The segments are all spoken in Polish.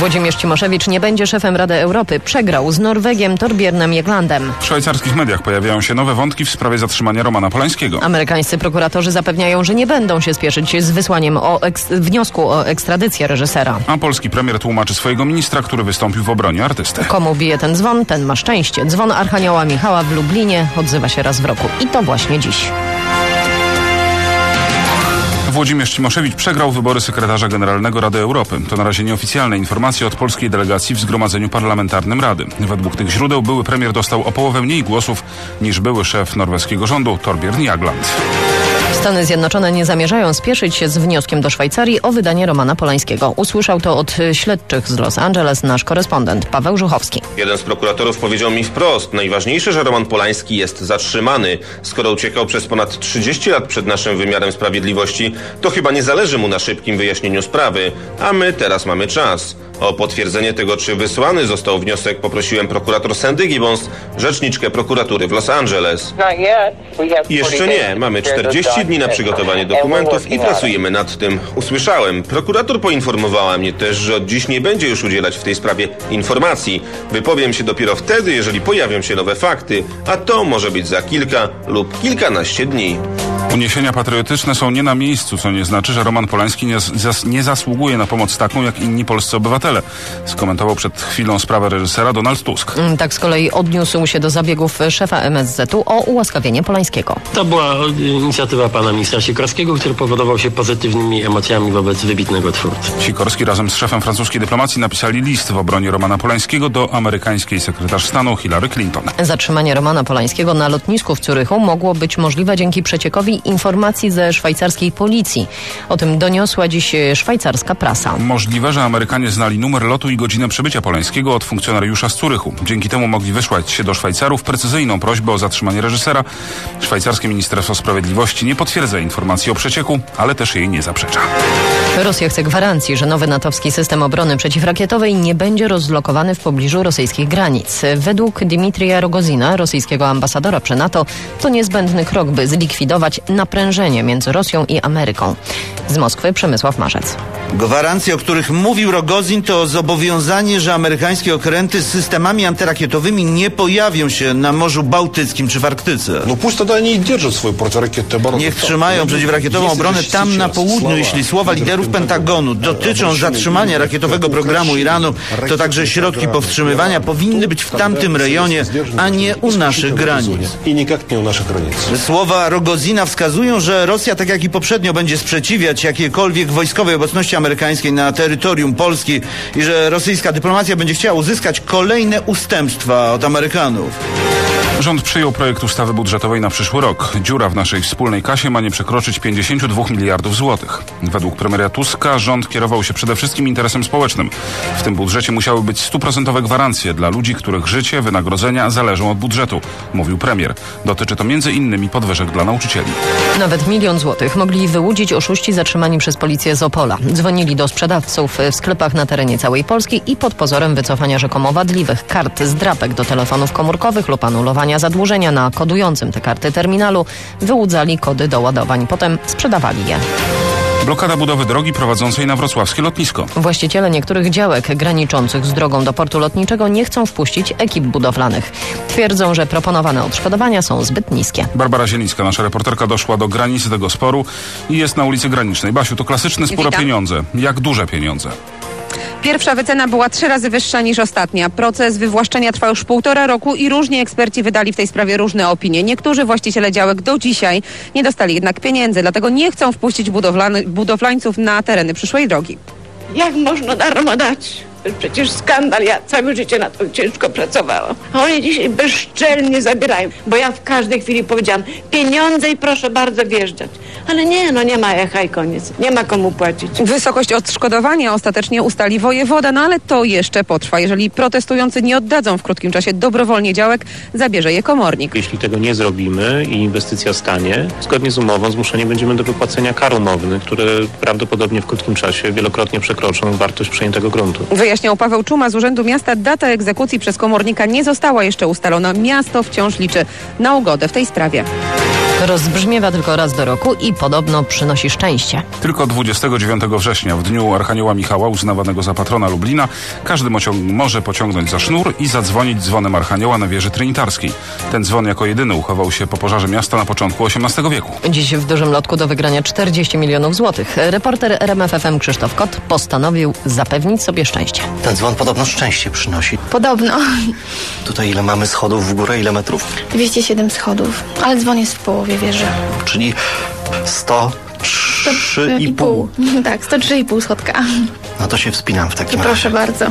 Włodzimierz Cimoszewicz nie będzie szefem Rady Europy. Przegrał z Norwegiem Torbjörnem Jaglandem. W szwajcarskich mediach pojawiają się nowe wątki w sprawie zatrzymania Romana Polańskiego. Amerykańscy prokuratorzy zapewniają, że nie będą się spieszyć z wysłaniem wniosku o ekstradycję reżysera. A polski premier tłumaczy swojego ministra, który wystąpił w obronie artysty. Komu bije ten dzwon, ten ma szczęście. Dzwon Archanioła Michała w Lublinie odzywa się raz w roku. I to właśnie dziś. Włodzimierz Cimoszewicz przegrał wybory sekretarza generalnego Rady Europy. To na razie nieoficjalne informacje od polskiej delegacji w Zgromadzeniu Parlamentarnym Rady. Według tych źródeł były premier dostał o połowę mniej głosów niż były szef norweskiego rządu Torbjörn Jagland. Stany Zjednoczone nie zamierzają spieszyć się z wnioskiem do Szwajcarii o wydanie Romana Polańskiego. Usłyszał to od śledczych z Los Angeles nasz korespondent Paweł Żuchowski. Jeden z prokuratorów powiedział mi wprost: najważniejsze, że Roman Polański jest zatrzymany. Skoro uciekał przez ponad 30 lat przed naszym wymiarem sprawiedliwości, to chyba nie zależy mu na szybkim wyjaśnieniu sprawy, a my teraz mamy czas. O potwierdzenie tego, czy wysłany został wniosek, poprosiłem prokurator Sandy Gibbons, rzeczniczkę prokuratury w Los Angeles. Jeszcze nie. Mamy 40 dni na przygotowanie dokumentów i pracujemy nad tym. Usłyszałem. Prokurator poinformowała mnie też, że od dziś nie będzie już udzielać w tej sprawie informacji. Wypowiem się dopiero wtedy, jeżeli pojawią się nowe fakty, a to może być za kilka lub kilkanaście dni. Uniesienia patriotyczne są nie na miejscu, co nie znaczy, że Roman Polański nie zasługuje na pomoc taką, jak inni polscy obywatele. Skomentował przed chwilą sprawę reżysera Donald Tusk. Tak z kolei odniósł się do zabiegów szefa MSZ-u o ułaskawienie Polańskiego. To była inicjatywa pana ministra Sikorskiego, który powodował się pozytywnymi emocjami wobec wybitnego twórcy. Sikorski razem z szefem francuskiej dyplomacji napisali list w obronie Romana Polańskiego do amerykańskiej sekretarz stanu Hillary Clinton. Zatrzymanie Romana Polańskiego na lotnisku w Zurychu mogło być możliwe dzięki przeciekowi informacji ze szwajcarskiej policji. O tym doniosła dziś szwajcarska prasa. Możliwe, że Amerykanie znali numer lotu i godzinę przybycia Polańskiego od funkcjonariusza z Zurychu. Dzięki temu mogli wysłać się do Szwajcarów precyzyjną prośbę o zatrzymanie reżysera. Szwajcarskie Ministerstwo Sprawiedliwości nie potwierdza informacji o przecieku, ale też jej nie zaprzecza. Rosja chce gwarancji, że nowy natowski system obrony przeciwrakietowej nie będzie rozlokowany w pobliżu rosyjskich granic. Według Dmitrija Rogozina, rosyjskiego ambasadora przy NATO, to niezbędny krok, by zlikwidować naprężenie między Rosją i Ameryką. Z Moskwy Przemysław Marzec. Gwarancje, o których mówił Rogozin, to zobowiązanie, że amerykańskie okręty z systemami antyrakietowymi nie pojawią się na Morzu Bałtyckim czy w Arktyce. Niech trzymają przeciwrakietową obronę tam na południu, jeśli słowa liderów Pentagonu dotyczą zatrzymania rakietowego programu Iranu, to także środki powstrzymywania powinny być w tamtym rejonie, a nie u naszych granic. Słowa Rogozina wskazują, że Rosja, tak jak i poprzednio, będzie sprzeciwiać jakiejkolwiek wojskowej obecności amerykańskiej na terytorium Polski i że rosyjska dyplomacja będzie chciała uzyskać kolejne ustępstwa od Amerykanów. Rząd przyjął projekt ustawy budżetowej na przyszły rok. Dziura w naszej wspólnej kasie ma nie przekroczyć 52 miliardów złotych. Według premiera Tuska rząd kierował się przede wszystkim interesem społecznym. W tym budżecie musiały być 100% gwarancje dla ludzi, których życie, wynagrodzenia zależą od budżetu, mówił premier. Dotyczy to m.in. podwyżek dla nauczycieli. Nawet 1 000 000 złotych mogli wyłudzić oszuści zatrzymani przez policję z Opola. Dzwonili do sprzedawców w sklepach na terenie całej Polski i pod pozorem wycofania rzekomo wadliwych kart z drapek do telefonów komórkowych lub anulowania zadłużenia na kodującym te karty terminalu wyłudzali kody do ładowań. Potem sprzedawali je. Blokada budowy drogi prowadzącej na wrocławskie lotnisko. Właściciele niektórych działek graniczących z drogą do portu lotniczego nie chcą wpuścić ekip budowlanych. Twierdzą, że proponowane odszkodowania są zbyt niskie. Barbara Zielińska, nasza reporterka, doszła do granicy tego sporu i jest na ulicy Granicznej. Basiu, to klasyczny spór o pieniądze. Jak duże pieniądze? Pierwsza wycena była 3 razy wyższa niż ostatnia. Proces wywłaszczenia trwa już 1,5 roku i różni eksperci wydali w tej sprawie różne opinie. Niektórzy właściciele działek do dzisiaj nie dostali jednak pieniędzy, dlatego nie chcą wpuścić budowlańców na tereny przyszłej drogi. Jak można darmo dać? Przecież skandal, ja całe życie na to ciężko pracowałam. A oni dzisiaj bezczelnie zabierają, bo ja w każdej chwili powiedziałam pieniądze i proszę bardzo wjeżdżać. Ale nie ma echa i koniec. Nie ma komu płacić. Wysokość odszkodowania ostatecznie ustali wojewoda, ale to jeszcze potrwa. Jeżeli protestujący nie oddadzą w krótkim czasie dobrowolnie działek, zabierze je komornik. Jeśli tego nie zrobimy i inwestycja stanie, zgodnie z umową zmuszeni będziemy do wypłacenia kar umownych, które prawdopodobnie w krótkim czasie wielokrotnie przekroczą wartość przejętego gruntu. Wyjaśniał Paweł Czuma z Urzędu Miasta. Data egzekucji przez komornika nie została jeszcze ustalona. Miasto wciąż liczy na ugodę w tej sprawie. Rozbrzmiewa tylko raz do roku i podobno przynosi szczęście. Tylko 29 września, w dniu Archanioła Michała, uznawanego za patrona Lublina, każdy może pociągnąć za sznur i zadzwonić dzwonem Archanioła na wieży Trinitarskiej. Ten dzwon jako jedyny uchował się po pożarze miasta na początku XVIII wieku. Dziś w dużym lotku do wygrania 40 milionów złotych. Reporter RMF FM Krzysztof Kot postanowił zapewnić sobie szczęście. Ten dzwon podobno szczęście przynosi. Podobno. Tutaj ile mamy schodów w górę, ile metrów? 207 schodów, ale dzwon jest w połowie wieży. Czyli 103,5. Tak, 103,5 schodka. No to się wspinam w takim Proszę razie. bardzo.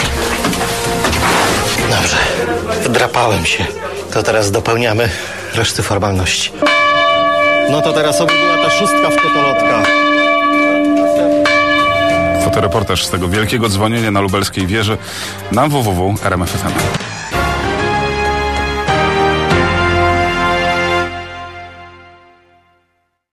Dobrze, wdrapałem się. To teraz dopełniamy reszty formalności. No to teraz oby była ta szóstka w kotolotka. Fotoreportaż z tego wielkiego dzwonienia na lubelskiej wieży na www.rmf.fm.